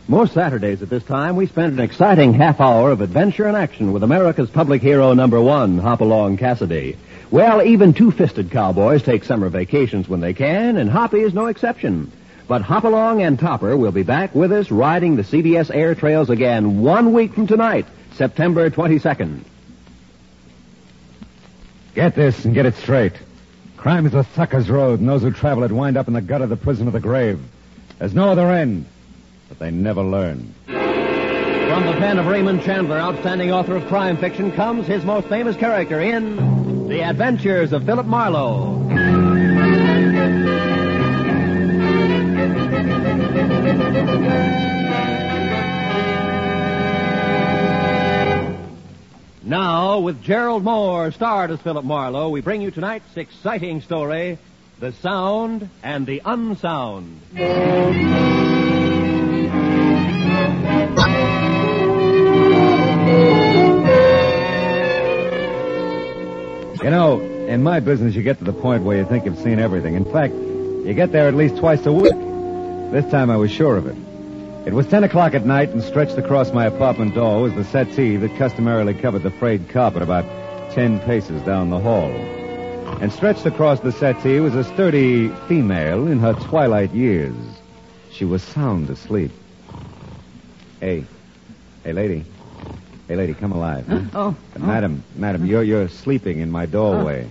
Most Saturdays at this time, we spend an exciting half hour of adventure and action with America's public hero number one, Hopalong Cassidy. Well, even two-fisted cowboys take summer vacations when they can, and Hoppy is no exception. But Hopalong and Topper will be back with us riding the CBS air trails again 1 week from tonight, September 22nd. Get this and get it straight. Crime is a sucker's road, and those who travel it wind up in the gut of the prison of the grave. There's no other end, but they never learn. From the pen of Raymond Chandler, outstanding author of crime fiction, comes his most famous character in The Adventures of Philip Marlowe. Now, with Gerald Moore, starred as Philip Marlowe, we bring you tonight's exciting story, The Sound and the Unsound. You know, in my business, you get to the point where you think you've seen everything. In fact, you get there at least twice a week. This time I was sure of it. It was 10 o'clock at night, and stretched across my apartment door was the settee that customarily covered the frayed carpet about 10 paces down the hall. And stretched across the settee was a sturdy female in her twilight years. She was sound asleep. Hey, lady. Hey, lady, come alive. Huh? Madam, you're sleeping in my doorway.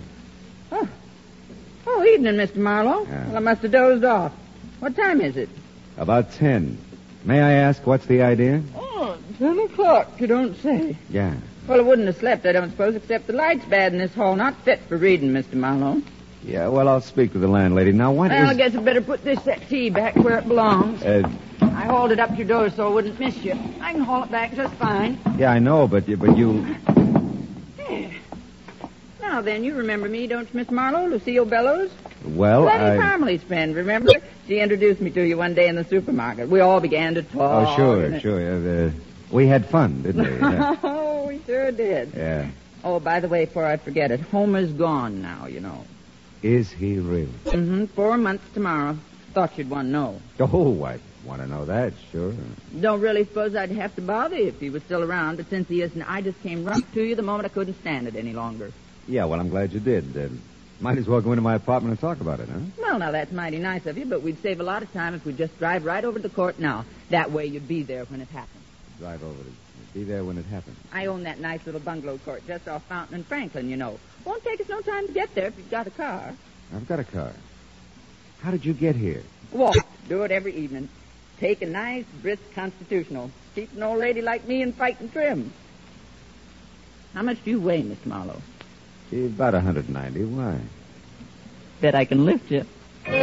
Oh, evening, Mr. Marlowe. Yeah. Well, I must have dozed off. What time is it? About 10. May I ask what's the idea? Oh, 10 o'clock, you don't say. Yeah. Well, I wouldn't have slept, I don't suppose, except the light's bad in this hall. Not fit for reading, Mr. Marlowe. Yeah, well, I'll speak to the landlady. Now, what Well, I guess I'd better put this settee back where it belongs. I hauled it up to your door so I wouldn't miss you. I can haul it back just fine. Yeah, I know, but you... Yeah. Now then, you remember me, don't you, Miss Marlowe? Lucille Bellows? Well, Lenny Parmley's friend, remember? She introduced me to you one day in the supermarket. We all began to talk. Oh, sure. We had fun, didn't we? Yeah. Oh, we sure did. Yeah. Oh, by the way, before I forget it, Homer's gone now, you know. Is he really? Mm-hmm. 4 months tomorrow. Thought you'd want to know. Oh, I want to know that, sure. Don't really suppose I'd have to bother you if he was still around, but since he isn't, I just came right to you the moment I couldn't stand it any longer. Yeah, well, I'm glad you did. Might as well go into my apartment and talk about it, huh? Well, now, that's mighty nice of you, but we'd save a lot of time if we'd just drive right over to the court now. That way you'd be there when it happens. Drive over to... Be there when it happens. I own that nice little bungalow court just off Fountain and Franklin, you know. Won't take us no time to get there if you've got a car. I've got a car. How did you get here? Walk. Do it every evening. Take a nice, brisk constitutional. Keep an old lady like me in fighting trim. How much do you weigh, Mr. Marlowe? About 190. Why? Bet I can lift you.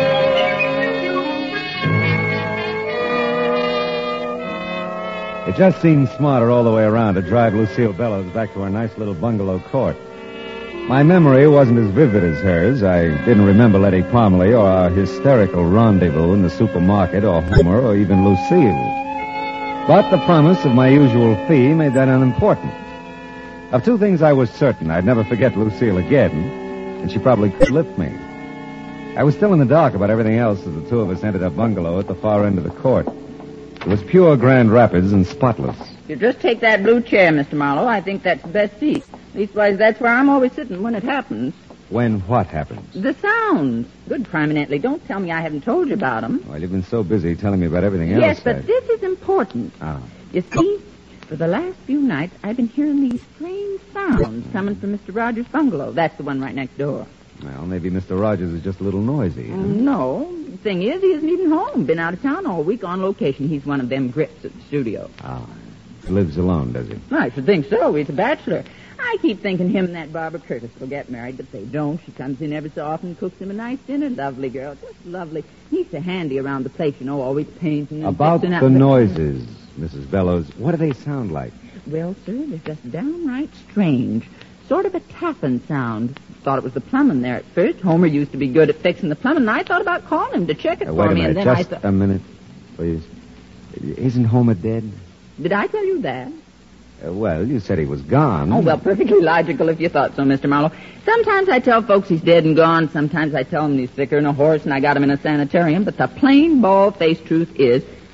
It just seemed smarter all the way around to drive Lucille Bellows back to our nice little bungalow court. My memory wasn't as vivid as hers. I didn't remember Letty Parmley or our hysterical rendezvous in the supermarket or Homer or even Lucille. But the promise of my usual fee made that unimportant. Of two things I was certain: I'd never forget Lucille again, and she probably could lift me. I was still in the dark about everything else as the two of us entered our bungalow at the far end of the court. It was pure Grand Rapids and spotless. You just take that blue chair, Mr. Marlowe. I think that's the best seat. Leastwise, that's where I'm always sitting when it happens. When what happens? The sounds. Good prominently. Don't tell me I haven't told you about them. Well, you've been so busy telling me about everything else. Yes, but this is important. Ah. You see, for the last few nights, I've been hearing these strange sounds coming from Mr. Rogers' bungalow. That's the one right next door. Well, maybe Mr. Rogers is just a little noisy. Huh? No. The thing is, he isn't even home. Been out of town all week on location. He's one of them grips at the studio. Ah. He lives alone, does he? I should think so. He's a bachelor. I keep thinking him and that Barbara Curtis will get married, but they don't. She comes in every so often and cooks him a nice dinner. Lovely girl. Just lovely. He's so handy around the place, you know, always painting and about fixing up the noises, Mrs. Bellows. What do they sound like? Well, sir, they're just downright strange. Sort of a tapping sound. Thought it was the plumbing there at first. Homer used to be good at fixing the plumbing, and I thought about calling him to check it for wait a me. minute. And then Just a minute, please. Isn't Homer dead? Did I tell you that? Well, you said he was gone. Oh, well, perfectly logical if you thought so, Mr. Marlowe. Sometimes I tell folks he's dead and gone. Sometimes I tell them he's sicker than a horse and I got him in a sanitarium. But the plain, bald-faced truth is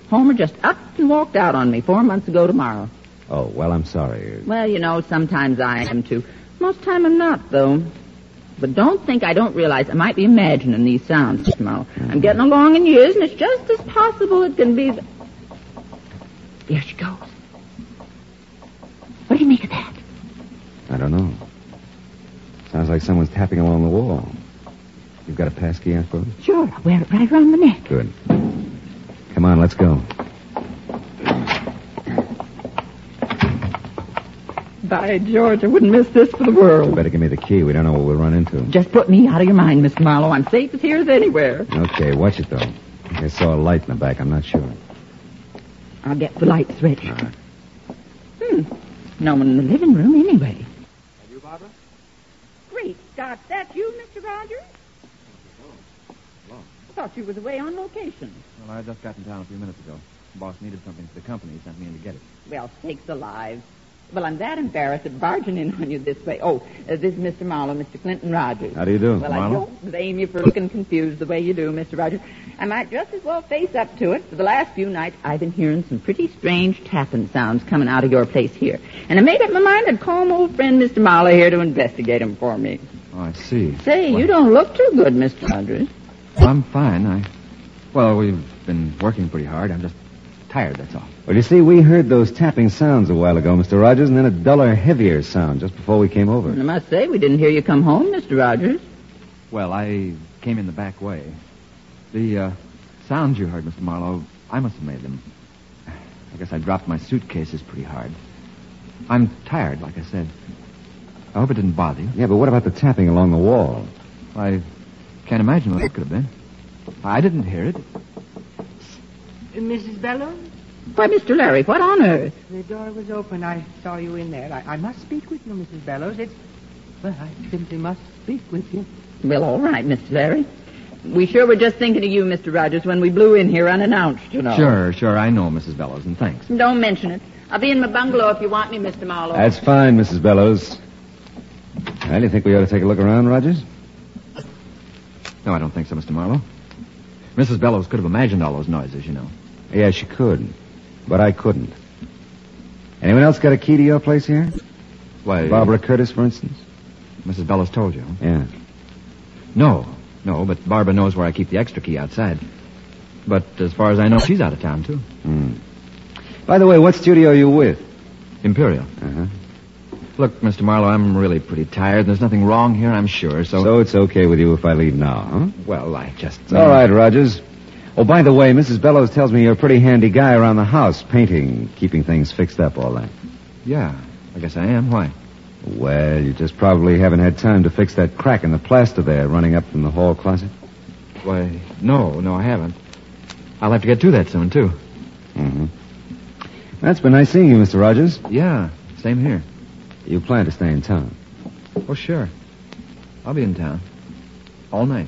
Homer just up and walked out on me 4 months ago tomorrow. Oh, well, I'm sorry. Well, you know, sometimes I am too. Most time I'm not, though. But don't think I don't realize I might be imagining these sounds, Mr. Marlowe. I'm getting along in years, and it's just as possible it can be... There she goes. What do you make of that? I don't know. Sounds like someone's tapping along the wall. You've got a pass key, I suppose? Sure, I'll wear it right around the neck. Good. Come on, let's go. By George, I wouldn't miss this for the world. You better give me the key. We don't know what we'll run into. Just put me out of your mind, Mr. Marlowe. I'm safe as here as anywhere. Okay, watch it, though. I saw a light in the back. I'm not sure. I'll get the lights ready. All right. No one in the living room, anyway. Are you, Barbara? Great Scott, that's you, Mr. Rogers? Hello. I thought you was away on location. Well, I just got in town a few minutes ago. The boss needed something for the company. He sent me in to get it. Well, sakes alive. Well, I'm that embarrassed at barging in on you this way. Oh, this is Mr. Marlowe, Mr. Clinton Rogers. How do you do, Well, Marlowe? I don't blame you for looking confused the way you do, Mr. Rogers. I might just as well face up to it. For the last few nights, I've been hearing some pretty strange tapping sounds coming out of your place here. And I made up my mind I'd call my old friend Mr. Marlowe here to investigate them for me. Oh, I see. Say, you don't look too good, Mr. Rogers. Well, I'm fine. Well, we've been working pretty hard. I'm just tired, that's all. Well, you see, we heard those tapping sounds a while ago, Mr. Rogers, and then a duller, heavier sound just before we came over. I must say, we didn't hear you come home, Mr. Rogers. Well, I came in the back way. The sounds you heard, Mr. Marlowe, I must have made them. I guess I dropped my suitcases pretty hard. I'm tired, like I said. I hope it didn't bother you. Yeah, but what about the tapping along the wall? I can't imagine what it could have been. I didn't hear it. Mrs. Bellows? Why, Mr. Larry, what on earth? The door was open. I saw you in there. I must speak with you, Mrs. Bellows. Well, I simply must speak with you. Well, all right, Mr. Larry. We sure were just thinking of you, Mr. Rogers, when we blew in here unannounced, you know. Sure, I know, Mrs. Bellows, and thanks. Don't mention it. I'll be in my bungalow if you want me, Mr. Marlowe. That's fine, Mrs. Bellows. Well, you think we ought to take a look around, Rogers? No, I don't think so, Mr. Marlowe. Mrs. Bellows could have imagined all those noises, you know. Yeah, she could. But I couldn't. Anyone else got a key to your place here? Why, Barbara Curtis, for instance? Mrs. Bellows told you. Yeah. No, but Barbara knows where I keep the extra key outside. But as far as I know, she's out of town, too. By the way, what studio are you with? Imperial. Uh-huh. Look, Mr. Marlowe, I'm really pretty tired. There's nothing wrong here, I'm sure, So it's okay with you if I leave now, huh? Well, I just... It's all right, Rogers. Oh, by the way, Mrs. Bellows tells me you're a pretty handy guy around the house, painting, keeping things fixed up, all that. Yeah, I guess I am. Why? Well, you just probably haven't had time to fix that crack in the plaster there running up from the hall closet. Why, no, I haven't. I'll have to get to that soon, too. Mm-hmm. That's been nice seeing you, Mr. Rogers. Yeah, same here. You plan to stay in town? Oh, sure. I'll be in town. All night.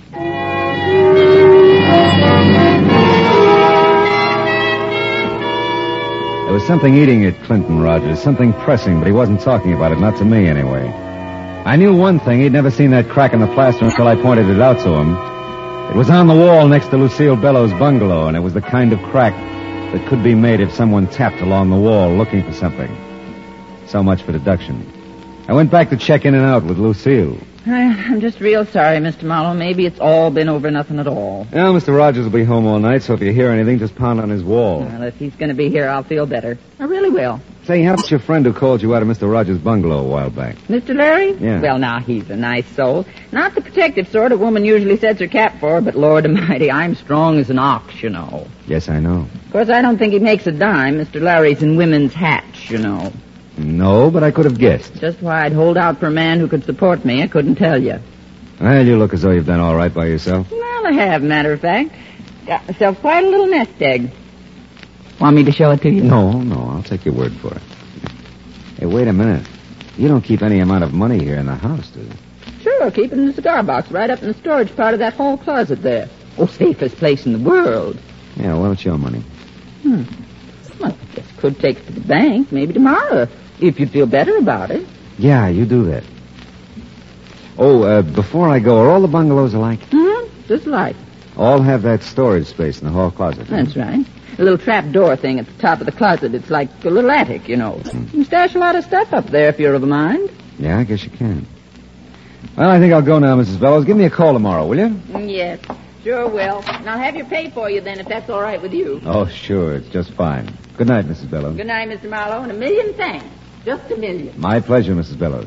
There was something eating at Clinton, Rogers, something pressing, but he wasn't talking about it, not to me anyway. I knew one thing, he'd never seen that crack in the plaster until I pointed it out to him. It was on the wall next to Lucille Bellows' bungalow, and it was the kind of crack that could be made if someone tapped along the wall looking for something. So much for deduction. I went back to check in and out with Lucille. I'm just real sorry, Mr. Marlowe. Maybe it's all been over nothing at all. Well, Mr. Rogers will be home all night, so if you hear anything, just pound on his wall. Well, if he's going to be here, I'll feel better. I really will. Say, how about your friend who called you out of Mr. Rogers' bungalow a while back? Mr. Larry? Yeah. Well, now, he's a nice soul. Not the protective sort a woman usually sets her cap for, but Lord Almighty, I'm strong as an ox, you know. Yes, I know. Of course, I don't think he makes a dime. Mr. Larry's in women's hats, you know. No, but I could have guessed. Just why I'd hold out for a man who could support me, I couldn't tell you. Well, you look as though you've done all right by yourself. Well, I have, matter of fact. Got myself quite a little nest egg. Want me to show it to you? No, I'll take your word for it. Hey, wait a minute. You don't keep any amount of money here in the house, do you? Sure, keep it in the cigar box right up in the storage part of that hall closet there. Oh, safest place in the world. Yeah, well, it's your money. Well, I guess could take it to the bank, maybe tomorrow, if you feel better about it. Yeah, you do that. Oh, before I go, are all the bungalows alike? Just like. All have that storage space in the hall closet. That's right. A little trap door thing at the top of the closet. It's like a little attic, you know. You can stash a lot of stuff up there if you're of a mind. Yeah, I guess you can. Well, I think I'll go now, Mrs. Bellows. Give me a call tomorrow, will you? Yes, sure will. And I'll have your pay for you then if that's all right with you. Oh, sure. It's just fine. Good night, Mrs. Bellows. Good night, Mr. Marlowe, and a million thanks. Just a million. My pleasure, Mrs. Bellows.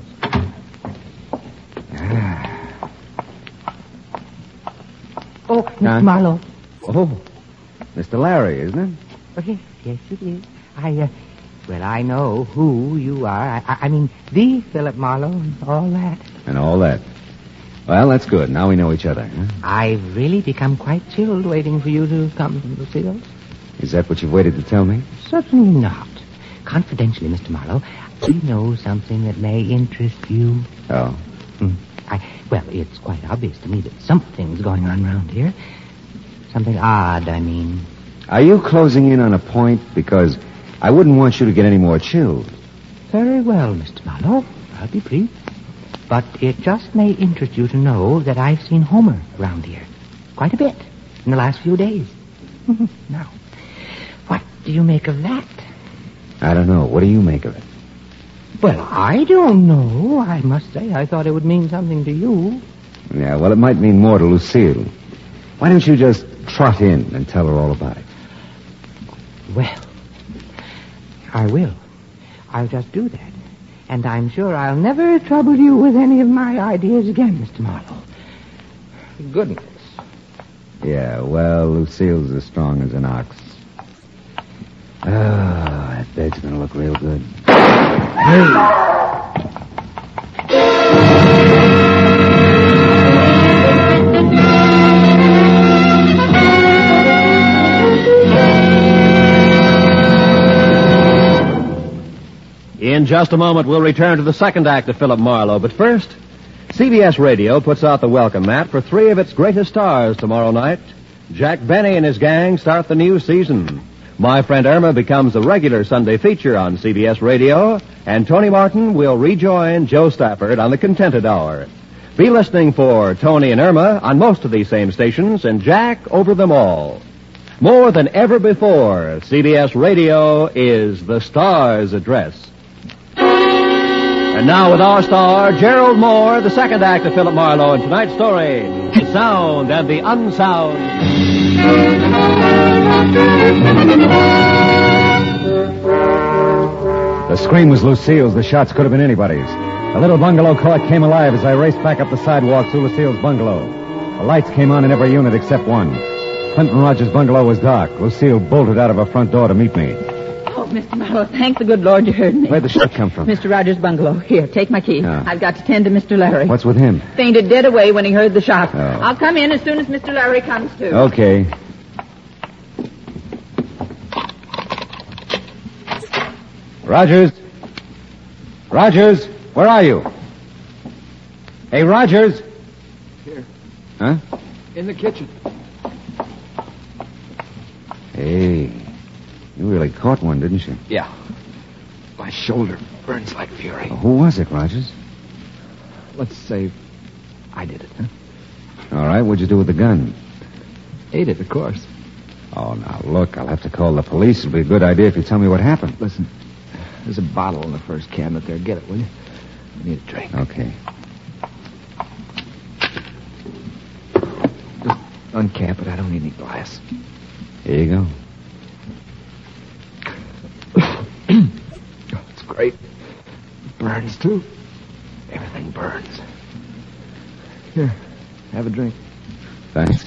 Oh, Mr. Marlowe. Oh, Mr. Larry, isn't it? Oh, yes, it is. I know who you are. I mean, the Philip Marlowe and all that. And all that. Well, that's good. Now we know each other. Huh? I've really become quite chilled waiting for you to come from Lucille's. Is that what you've waited to tell me? Certainly not. Confidentially, Mr. Marlowe, I know something that may interest you. Oh. Well, it's quite obvious to me that something's going on around here. Something odd, I mean. Are you closing in on a point? Because I wouldn't want you to get any more chilled. Very well, Mr. Marlowe. I'll be brief. But it just may interest you to know that I've seen Homer around here. Quite a bit in the last few days. Now, what do you make of that? I don't know. What do you make of it? Well, I don't know. I must say, I thought it would mean something to you. Yeah, well, it might mean more to Lucille. Why don't you just trot in and tell her all about it? Well, I will. I'll just do that. And I'm sure I'll never trouble you with any of my ideas again, Mr. Marlowe. Goodness. Yeah, well, Lucille's as strong as an ox. Oh, that bed's gonna look real good. In just a moment, we'll return to the second act of Philip Marlowe. But first, CBS Radio puts out the welcome mat for three of its greatest stars tomorrow night. Jack Benny and his gang start the new season. My Friend Irma becomes a regular Sunday feature on CBS Radio, and Tony Martin will rejoin Joe Stafford on the Contented Hour. Be listening for Tony and Irma on most of these same stations, and Jack over them all. More than ever before, CBS Radio is the star's address. And now with our star, Gerald Moore, the second act of Philip Marlowe, and tonight's story, The Sound and the Unsound. The scream was Lucille's. The shots could have been anybody's. The little bungalow court came alive as I raced back up the sidewalk to Lucille's bungalow. The lights came on in every unit except one. Clinton Rogers' bungalow was dark. Lucille bolted out of her front door to meet me. Oh, Mr. Marlowe, thank the good Lord you heard me. Where'd the shot come from? Mr. Rogers' bungalow. Here, take my key. I've got to tend to Mr. Larry. What's with him? Fainted dead away when he heard the shot. Oh. I'll come in as soon as Mr. Larry comes to. Okay. Rogers? Rogers, where are you? Hey, Rogers? Here. Huh? In the kitchen. Hey, you really caught one, didn't you? Yeah. My shoulder burns like fury. Who was it, Rogers? Let's say I did it, huh? All right, what'd you do with the gun? Ate it, of course. Oh, now, look, I'll have to call the police. It'll be a good idea if you tell me what happened. Listen, there's a bottle in the first cabinet there. Get it, will you? I need a drink. Okay. Just uncap it. I don't need any glass. Here you go. It's great. It burns, too. Everything burns. Here, have a drink. Thanks.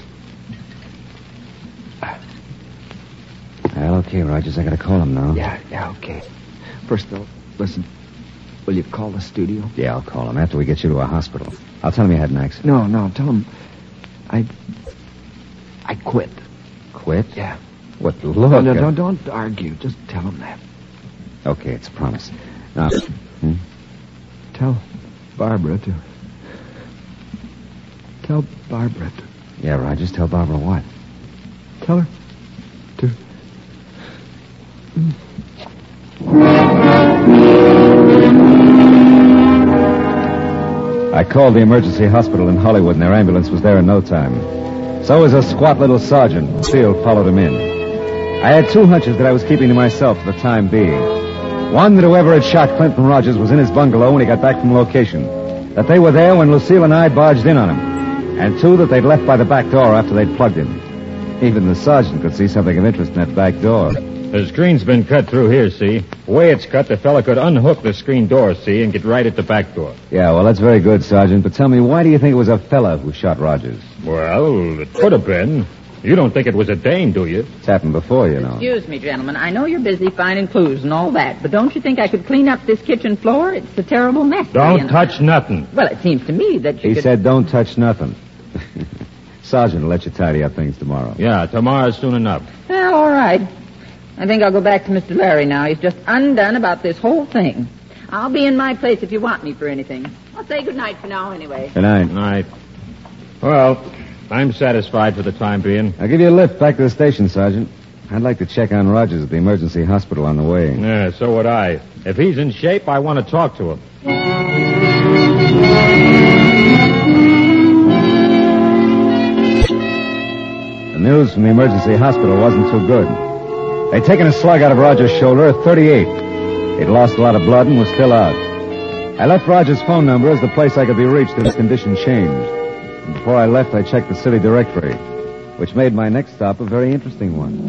Well, okay, Rogers, I gotta call him now. Yeah, okay. First, though, listen. Will you call the studio? Yeah, I'll call him after we get you to a hospital. I'll tell him you had an accident. No, tell him I quit. Quit? Yeah. What, look? No, don't argue. Just tell him that. Okay, it's a promise. Now, Tell Barbara to... Tell Barbara to... Yeah, Rogers, tell Barbara what? Tell her to... I called the emergency hospital in Hollywood, and their ambulance was there in no time. So was a squat little sergeant. Lucille followed him in. I had two hunches that I was keeping to myself for the time being. One, that whoever had shot Clinton Rogers was in his bungalow when he got back from location. That they were there when Lucille and I barged in on him. And two, that they'd left by the back door after they'd plugged him. Even the sergeant could see something of interest in that back door. The screen's been cut through here, see? The way it's cut, the fella could unhook the screen door, see, and get right at the back door. Yeah, well, that's very good, Sergeant. But tell me, why do you think it was a fella who shot Rogers? Well, it could have been. You don't think it was a Dane, do you? It's happened before, you know. Excuse me, gentlemen. I know you're busy finding clues and all that, but don't you think I could clean up this kitchen floor? It's a terrible mess. Don't touch nothing. Well, it seems to me that you He could... said don't touch nothing. Sergeant will let you tidy up things tomorrow. Yeah, tomorrow's soon enough. Well, all right. I think I'll go back to Mr. Larry now. He's just undone about this whole thing. I'll be in my place if you want me for anything. I'll say good night for now, anyway. Good night. Night. Well, I'm satisfied for the time being. I'll give you a lift back to the station, Sergeant. I'd like to check on Rogers at the emergency hospital on the way. Yeah, so would I. If he's in shape, I want to talk to him. The news from the emergency hospital wasn't too good. They'd taken a slug out of Rogers' shoulder at 38. He'd lost a lot of blood and was still out. I left Rogers' phone number as the place I could be reached if his condition changed. And before I left, I checked the city directory, which made my next stop a very interesting one.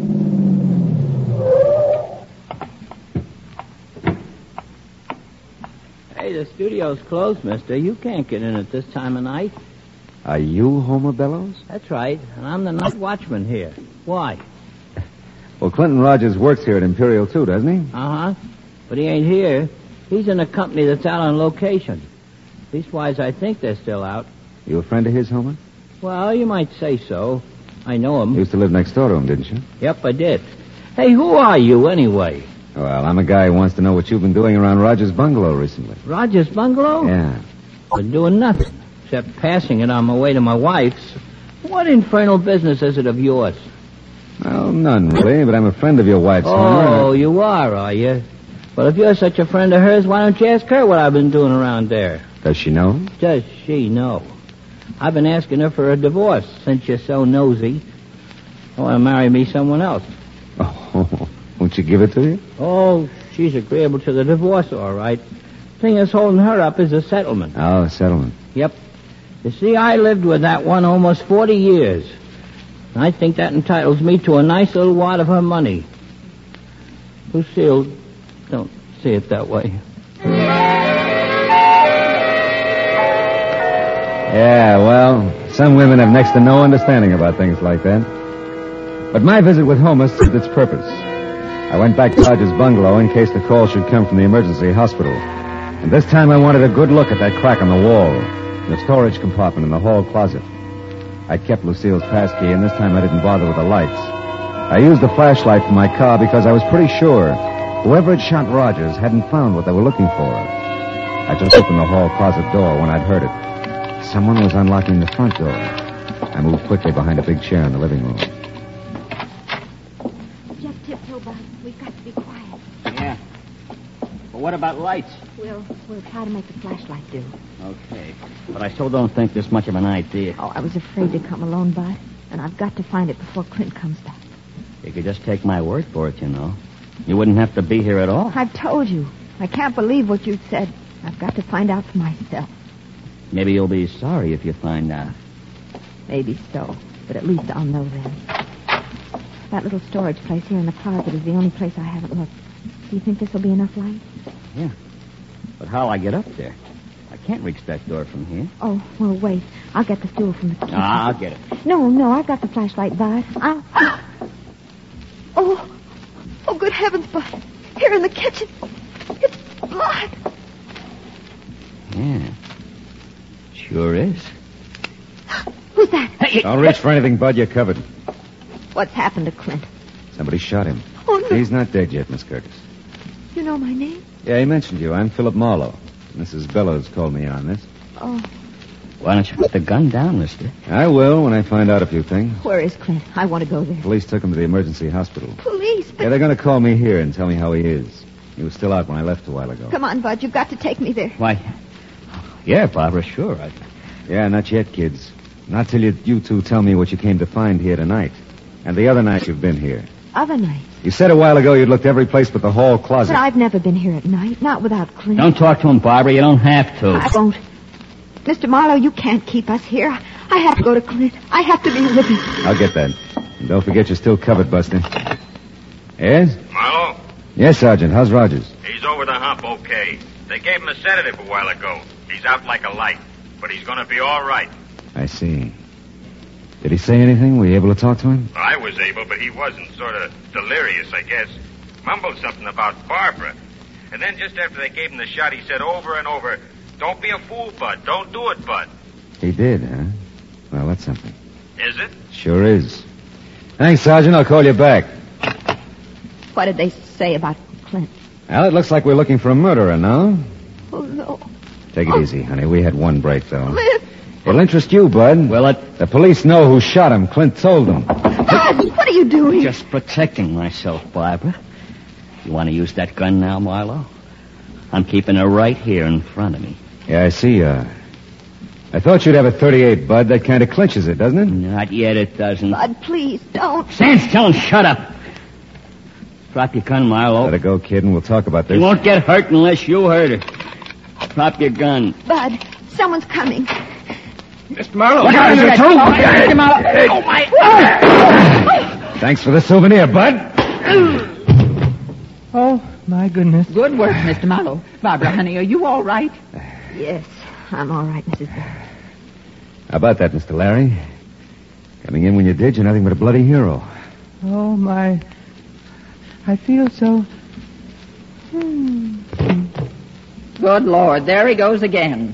Hey, the studio's closed, mister. You can't get in at this time of night. Are you Homer Bellows? That's right, and I'm the night watchman here. Why? Well, Clinton Rogers works here at Imperial, too, doesn't he? Uh-huh. But he ain't here. He's in a company that's out on location. Leastwise, I think they're still out. You a friend of his, Homer? Well, you might say so. I know him. You used to live next door to him, didn't you? Yep, I did. Hey, who are you, anyway? Well, I'm a guy who wants to know what you've been doing around Rogers' bungalow recently. Rogers' bungalow? Yeah. Been doing nothing, except passing it on my way to my wife's. What infernal business is it of yours? Well, none, really, but I'm a friend of your wife's, Homer. Oh, you are you? Well, if you're such a friend of hers, why don't you ask her what I've been doing around there? Does she know? Does she know? I've been asking her for a divorce since you're so nosy. I want to marry me someone else. Oh, won't she give it to you? Oh, she's agreeable to the divorce, all right. Thing that's holding her up is a settlement. Oh, a settlement. Yep. You see, I lived with that one almost 40 years. I think that entitles me to a nice little wad of her money. Lucille, don't see it that way. Yeah, well, some women have next to no understanding about things like that. But my visit with Homer served its purpose. I went back to Rogers' bungalow in case the call should come from the emergency hospital. And this time I wanted a good look at that crack on the wall, the storage compartment in the hall closet. I'd kept Lucille's passkey, and this time I didn't bother with the lights. I used the flashlight from my car because I was pretty sure whoever had shot Rogers hadn't found what they were looking for. I just opened the hall closet door when I'd heard it. Someone was unlocking the front door. I moved quickly behind a big chair in the living room. Just tiptoe, Bud. We've got to be quiet. Yeah. But what about lights? We'll try to make the flashlight do. Okay. But I still don't think this much of an idea. Oh, I was afraid to come alone, Bud. And I've got to find it before Clint comes back. You could just take my word for it, you know. You wouldn't have to be here at all. I've told you. I can't believe what you said. I've got to find out for myself. Maybe you'll be sorry if you find out. Maybe so. But at least I'll know then. That little storage place here in the closet is the only place I haven't looked. Do you think this will be enough light? Yeah. But how'll I get up there? I can't reach that door from here. Oh, well, wait. I'll get the stool from the kitchen. I'll get it. No, I've got the flashlight, Bud. Oh, good heavens, Bud. Here in the kitchen. It's blood. Yeah. Sure is. Who's that? Hey, Don't reach for anything, Bud. You're covered. What's happened to Clint? Somebody shot him. Oh, no. He's not dead yet, Miss Curtis. You know my name? Yeah, he mentioned you. I'm Philip Marlowe. Mrs. Bellows called me in on this. Oh, Why don't you put the gun down, mister? I will when I find out a few things. where is Clint? I want to go there. Police took him to the emergency hospital. Police? But Yeah, they're going to call me here and tell me how he is. He was still out when I left a while ago. come on, Bud. You've got to take me there. Why, yeah, Barbara, sure. Yeah, not yet, kids. Not till you two tell me what you came to find here tonight. And the other night you've been here. Other night. You said a while ago you'd looked every place but the hall closet. But I've never been here at night, not without Clint. Don't talk to him, Barbara. You don't have to. I won't. Mr. Marlowe, you can't keep us here. I have to go to Clint. I have to be with him. I'll get that. And don't forget you're still covered, Buster. Yes? Marlowe? Yes, Sergeant. How's Rogers? He's over the hump okay. They gave him a sedative a while ago. He's out like a light. But he's going to be all right. I see. Did he say anything? Were you able to talk to him? I was able, but he wasn't. Sort of delirious, I guess. Mumbled something about Barbara. And then just after they gave him the shot, he said over and over, "Don't be a fool, Bud. Don't do it, Bud." He did, huh? Well, that's something. Is it? Sure is. Thanks, Sergeant. I'll call you back. What did they say about Clint? Well, it looks like we're looking for a murderer now. Oh, no. Take it easy, honey. We had one break, though. Clint! It'll interest you, Bud. Will it? The police know who shot him. Clint told them. Bud, what are you doing? Just protecting myself, Barbara. You want to use that gun now, Marlowe? I'm keeping it right here in front of me. Yeah, I see. I thought you'd have a .38, Bud. That kind of clinches it, doesn't it? Not yet, it doesn't. Bud, please, don't. Stand still and shut up. Drop your gun, Marlowe. Let it go, kid, and we'll talk about this. You won't get hurt unless you hurt her. Drop your gun. Bud, someone's coming. Mr. Marlowe. Look out, you two! Mr. Marlowe. Oh, my... Thanks for the souvenir, Bud. Oh, my goodness. Good work, Mr. Marlowe. Barbara, honey, are you all right? Yes, I'm all right, Mrs. Bell. How about that, Mr. Larry? Coming in when you did, you're nothing but a bloody hero. Oh, my. I feel so. Good Lord, there he goes again.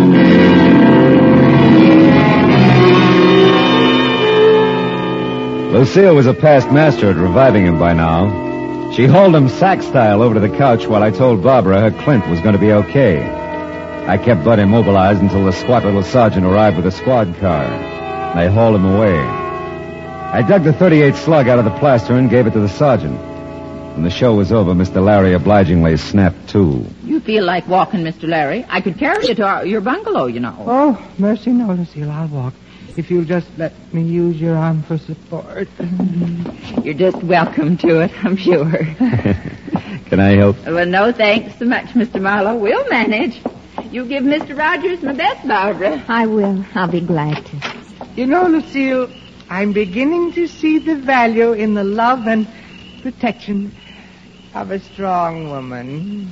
Lucille was a past master at reviving him by now. She hauled him sack-style over to the couch while I told Barbara her Clint was going to be okay. I kept Bud immobilized until the squat little sergeant arrived with a squad car. They hauled him away. I dug the .38 slug out of the plaster and gave it to the sergeant. When the show was over, Mr. Larry obligingly snapped to. You feel like walking, Mr. Larry? I could carry you to your bungalow, you know. Oh, mercy, no, Lucille. I'll walk. If you'll just let me use your arm for support. You're just welcome to it, I'm sure. Can I help? Well, no thanks so much, Mr. Marlowe. We'll manage. You give Mr. Rogers my best, Barbara. I will. I'll be glad to. You know, Lucille, I'm beginning to see the value in the love and protection of a strong woman.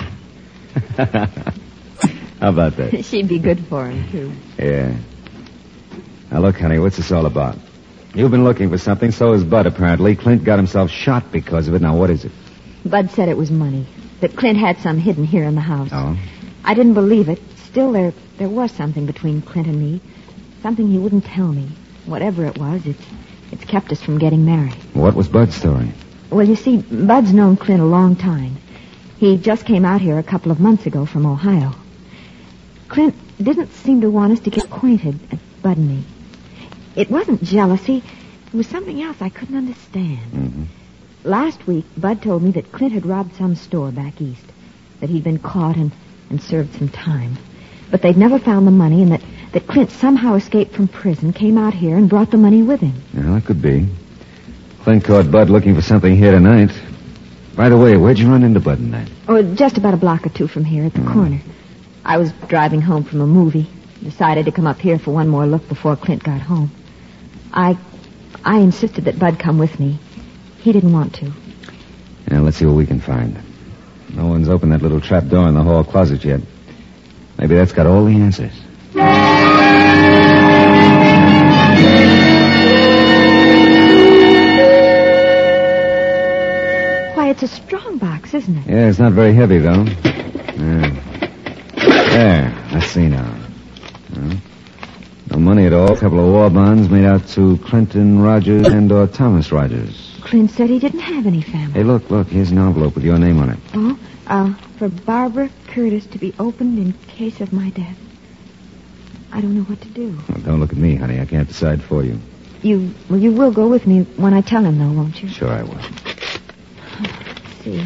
How about that? She'd be good for him, too. Yeah. Now, look, honey, what's this all about? You've been looking for something, so has Bud, apparently. Clint got himself shot because of it. Now, what is it? Bud said it was money, that Clint had some hidden here in the house. Oh? I didn't believe it. Still, there was something between Clint and me. Something he wouldn't tell me. Whatever it was, it's kept us from getting married. What was Bud's story? Well, you see, Bud's known Clint a long time. He just came out here a couple of months ago from Ohio. Clint didn't seem to want us to get acquainted, Bud and me. It wasn't jealousy. It was something else I couldn't understand. Mm-hmm. Last week, Bud told me that Clint had robbed some store back east, that he'd been caught and served some time. But they'd never found the money, and that Clint somehow escaped from prison, came out here, and brought the money with him. Yeah, that could be. Clint caught Bud looking for something here tonight. By the way, where'd you run into Bud tonight? Oh, just about a block or two from here at the corner. I was driving home from a movie. Decided to come up here for one more look before Clint got home. I insisted that Bud come with me. He didn't want to. Yeah, let's see what we can find. No one's opened that little trap door in the hall closet yet. Maybe that's got all the answers. Why, it's a strong box, isn't it? Yeah, it's not very heavy, though. Yeah. There, let's see now. Well, no money at all. A couple of war bonds made out to Clinton Rogers and or Thomas Rogers. Clint said he didn't have any family. Hey, look. Here's an envelope with your name on it. Oh, for Barbara Curtis to be opened in case of my death. I don't know what to do. Well, don't look at me, honey. I can't decide for you. You will go with me when I tell him, though, won't you? Sure I will. Let's see.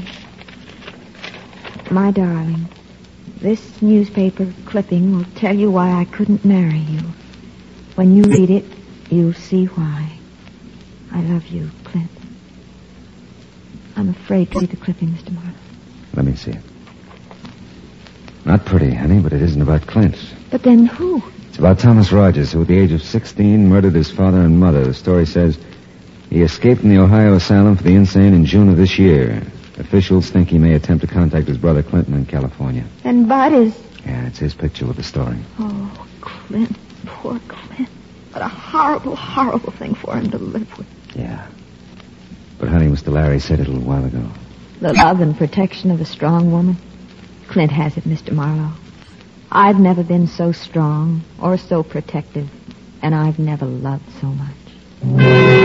My darling, this newspaper clipping will tell you why I couldn't marry you. When you read it, you'll see why. I love you, Clint. I'm afraid to read the clipping, Mr. Marlowe. Let me see it. Not pretty, honey, but it isn't about Clint. But then who? It's about Thomas Rogers, who at the age of 16 murdered his father and mother. The story says he escaped from the Ohio asylum for the insane in June of this year. Officials think he may attempt to contact his brother Clinton in California. And Bud is... Yeah, it's his picture with the story. Oh, Clint. Poor Clint. What a horrible, horrible thing for him to live with. Yeah. But, honey, Mr. Larry said it a little while ago. The love and protection of a strong woman. Clint has it, Mr. Marlowe. I've never been so strong or so protective, and I've never loved so much.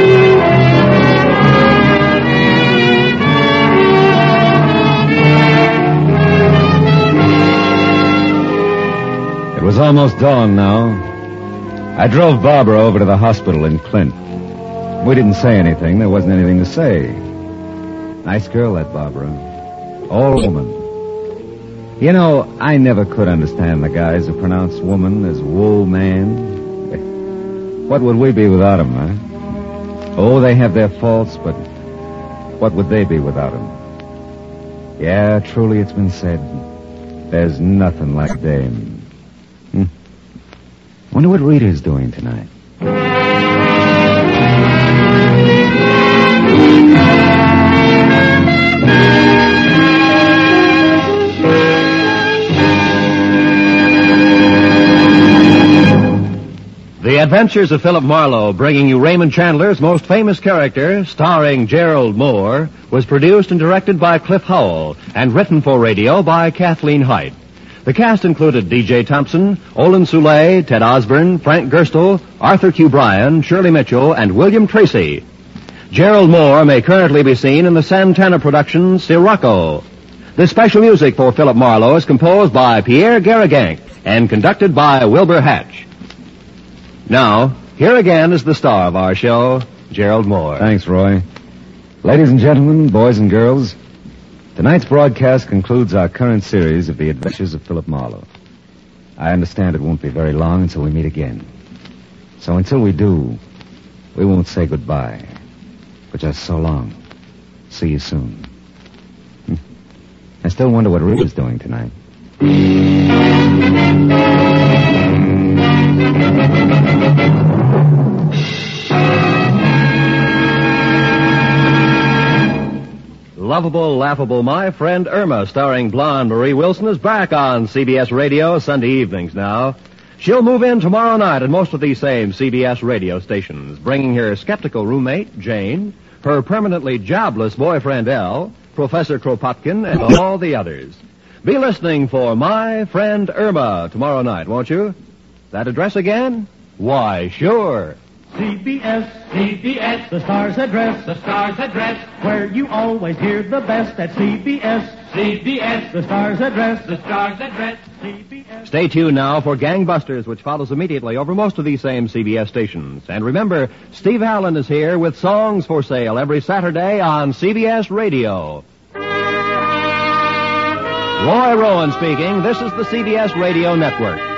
It was almost dawn now. I drove Barbara over to the hospital in Clint. We didn't say anything. There wasn't anything to say. Nice girl, that Barbara. All woman. You know, I never could understand the guys who pronounce woman as wool man. What would we be without them, huh? Oh, they have their faults, but what would they be without them? Yeah, truly it's been said. There's nothing like Dame. Wonder what Rita's doing tonight. The Adventures of Philip Marlowe, bringing you Raymond Chandler's most famous character, starring Gerald Moore, was produced and directed by Cliff Howell and written for radio by Kathleen Height. The cast included D.J. Thompson, Olin Soule, Ted Osborne, Frank Gerstle, Arthur Q. Bryan, Shirley Mitchell, and William Tracy. Gerald Moore may currently be seen in the Santana production Sirocco. The special music for Philip Marlowe is composed by Pierre Garrigank and conducted by Wilbur Hatch. Now, here again is the star of our show, Gerald Moore. Thanks, Roy. Ladies and gentlemen, boys and girls, tonight's broadcast concludes our current series of The Adventures of Philip Marlowe. I understand it won't be very long until we meet again. So until we do, we won't say goodbye. But just so long. See you soon. I still wonder what Rita's doing tonight. Lovable, Laughable, My Friend Irma, starring blonde Marie Wilson, is back on CBS Radio Sunday evenings now. She'll move in tomorrow night at most of these same CBS radio stations, bringing her skeptical roommate, Jane, her permanently jobless boyfriend, Al, Professor Kropotkin, and all the others. Be listening for My Friend Irma tomorrow night, won't you? That address again? Why, sure. CBS, the Star's address, where you always hear the best at CBS, the Star's address, CBS. Stay tuned now for Gangbusters, which follows immediately over most of these same CBS stations. And remember, Steve Allen is here with songs for sale every Saturday on CBS Radio. Roy Rowan speaking. This is the CBS Radio Network.